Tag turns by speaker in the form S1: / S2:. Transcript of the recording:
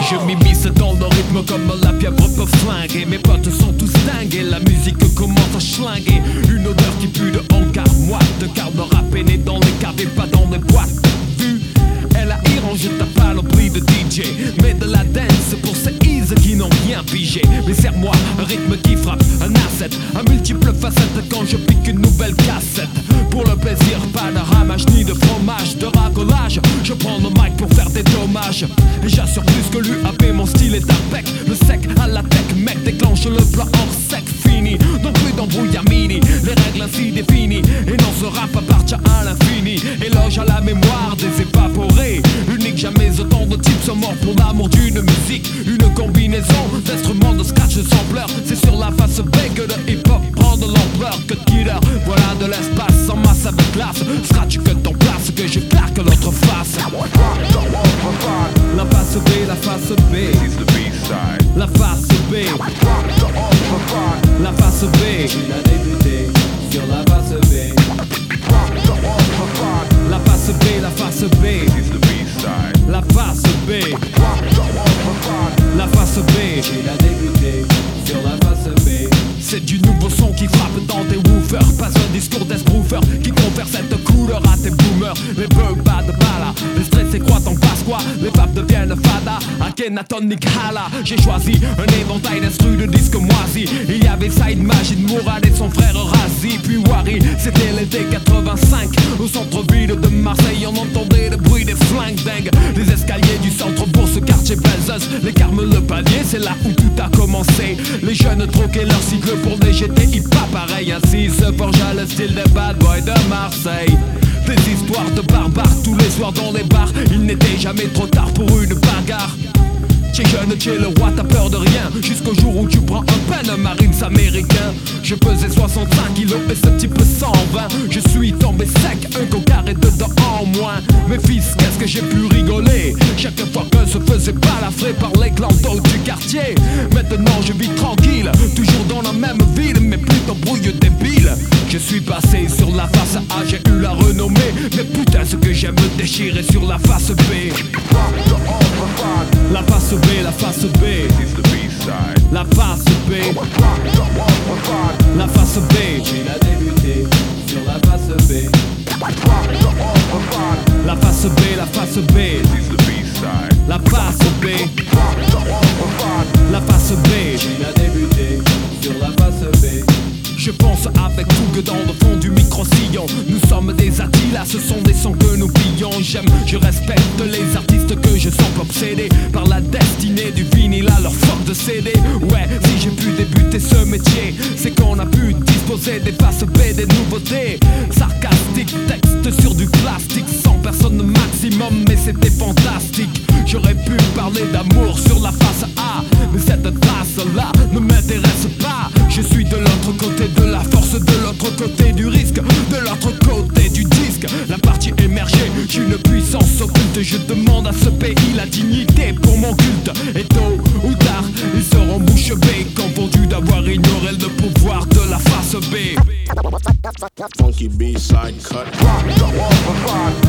S1: Je m'immisce dans le rythme comme la pieuvre peut flinguer. Mes potes sont tous dingues et la musique commence à schlinguer. Une odeur qui pue de hangar moite, car le rap est né dans les caves et pas dans les boîtes. Vu L.A.I. range ta panoplie de DJ, mais de la dance pour ces ease qui n'ont rien pigé. Mais serre-moi un rythme qui frappe, un asset, un multiple facette quand je pique une nouvelle cassette. Pour le plaisir, pas de ramage ni de fromage, de racolage. Je prends le mic pour faire des dommages. Et j'assure plus que l'UAP, mon style est impec. Le sec à la tech, mec, déclenche le plan hors sec, fini. Donc plus d'embrouillamini, les règles ainsi définies. Et non, ce rap appartient à l'infini. Éloge à la mémoire des évaporés. Unique, jamais autant de types sont morts pour l'amour d'une musique. Une combinaison d'instruments de scratch, de sampleurs. C'est sur la face B que le hip-hop prend de l'ampleur. Que de killer, voilà de l'espace en masse avec classe. Scratch que ton place, que je claque l'autre face. La face B, la face B. La face B. La face B.
S2: Il a débuté sur la face B.
S1: La face B, la face B. La face B. La face B.
S2: Il a débuté sur la face B.
S1: C'est du nouveau son qui frappe dans tes woofers. Pas un discours d'esbroufer qui confère cette couleur à tes boomers. Les beurs bas de bala, les stressés croient en passe quoi. Les papes deviennent fada, Akhenaton Nikhala. J'ai choisi un éventail d'instrus de disques moisis. Il y avait Saïd Majid Mourad et son frère Razi. Puis Wari, c'était l'été 85. Au centre-ville de Marseille, on entendait le bruit des flingues dingues. Les escaliers du centre-bourg, ce quartier Belzeuse. Les Carmes, le palier, c'est là où tout a commencé. Les jeunes troquaient leur cycle pour des GTI pas pareil. Ainsi se forgea le style des bad boys de Marseille. Des histoires de barbares tous les soirs dans les bars. Il n'était jamais trop tard pour une bagarre. T'es jeune, t'es le roi, t'as peur de rien. Jusqu'au jour où tu prends un Panamérine américain. Je pesais 65 kilos et ce type 120. Je suis tombé sec, un cocard et dedans en moins. Mes fils, qu'est-ce que j'ai pu rigoler chaque fois que se faisait balafrer par les clandos du quartier. Maintenant je vis tranquille, toujours dans la même ville, mais plutôt brouille débile. Je suis passé sur la face A, j'ai eu la renommée. Mais putain ce que j'aime me déchirer sur la face B. La face B, la face B. La face B. La face B.
S2: Il a débuté sur la face B.
S1: La face B, la face B. La face B. La face B.
S2: Il a débuté sur la face B.
S1: Je pense avec fougue dans le fond du micro-sillon. Nous sommes des Attila, ce sont des sons que nous pillons. J'aime, je respecte les artistes que je sens obsédés par la destinée du vinyle à leur force de CD. Ouais, si j'ai pu débuter ce métier, c'est qu'on a pu disposer des faces B, des nouveautés. Sarcastique, texte sur du plastique, 100 personnes maximum, mais c'était fantastique. J'aurais pu parler d'amour sur la face A, mais cette trace-là ne m'intéresse pas. Je suis de l'autre côté de la force, de l'autre côté du risque, de l'autre côté du disque. La partie émergée, j'ai une puissance occulte. Je demande à ce pays la dignité pour mon culte. Et tôt ou tard, ils seront bouche bée, confondus d'avoir ignoré le pouvoir de la face B.
S3: Funky B-side cut.